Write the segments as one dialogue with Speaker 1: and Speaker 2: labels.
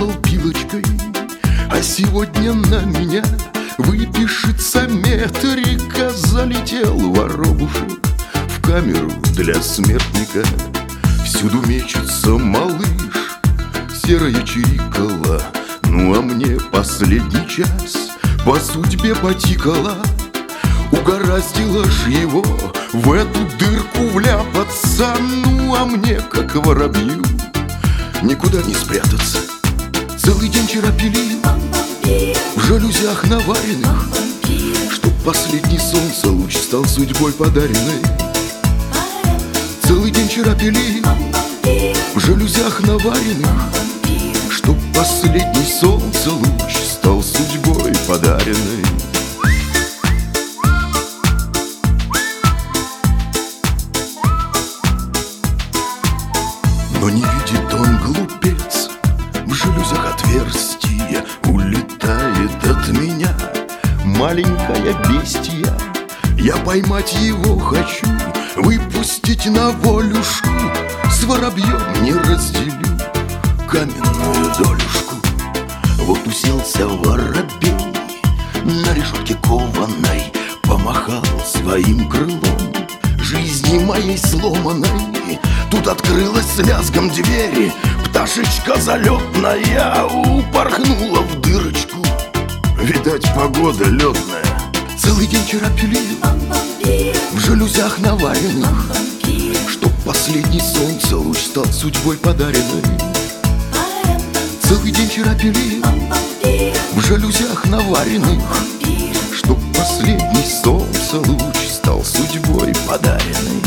Speaker 1: подсыпал пилочкой, а сегодня на меня выпишется метрика. Залетел воробушек в камеру для смертника. Всюду мечется малыш, серая чирикала. Ну а мне последний час по судьбе потикала. Угораздило ж его в эту дырку вляпаться. Ну а мне, как воробью, никуда не спрятаться. Целый день вчера пилил в жалюзях наваренных, чтоб последний солнце луч стал судьбой подаренной. Целый день вчера пилил в жалюзях наваренных, чтоб последний солнце луч стал судьбой подаренной. Но не видит он, глупец, в жалюзях отверстия. Улетает от меня маленькая бестия. Я поймать его хочу, выпустить на волюшку. С воробьем не разделю каменную долюшку. Вот уселся воробей на решетке кованой, помахал своим крылом жизни моей сломанной. Тут открылась с лязгом двери, пташечка залетная упорхнула в дырочку. Видать, погода летная. Целый день вчера пилил в жалюзях наваренных, чтоб последний солнце луч стал судьбой подаренной. Целый день вчера пилил в жалюзях наваренных, чтоб последний солнце луч стал судьбой подаренной.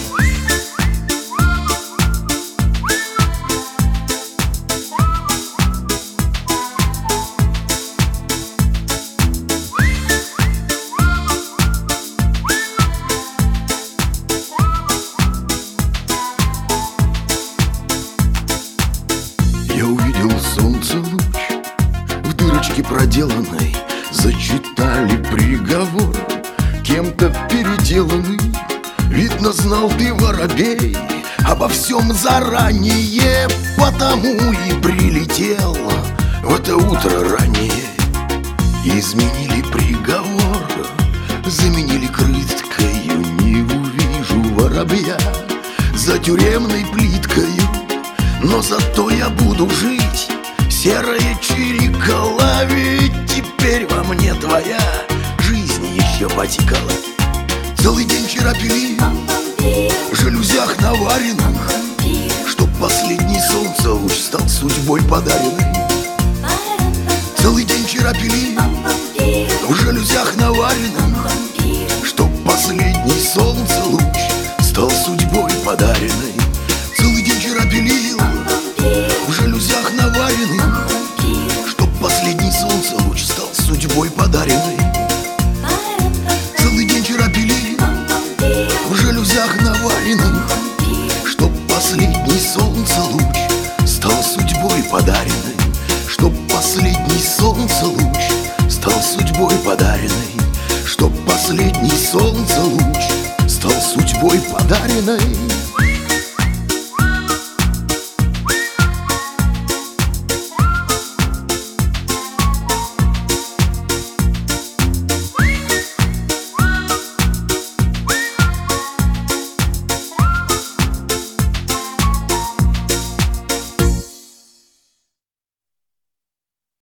Speaker 1: Я увидел солнце луч в дырочке проделанной. Зачитали приговор, кем-то переделанный. Видно, знал ты, воробей, обо всем заранее, потому и прилетел в это утро ранее. Изменили приговор, заменили крыткою. Не увижу воробья за тюремной плиткою, но зато я буду жить, серая чирикала. Ведь теперь во мне твоя жизнь еще потекала. Целый день вчера пилил в жалюзях наваренных, чтоб последний солнце луч стал судьбой подаренной. Целый день вчера пилил в жалюзях наваренных, чтоб последний солнце луч стал судьбой подаренной. Целый день вчера пилил в жалюзях наваренных, чтоб последний солнце луч стал судьбой подаренной. Целый день вчера пилил в жалюзях наваренных, чтоб последний солнце луч стал судьбой подаренной. Чтоб последний солнце луч стал судьбой подаренной. Чтоб последний солнце луч стал судьбой подаренной.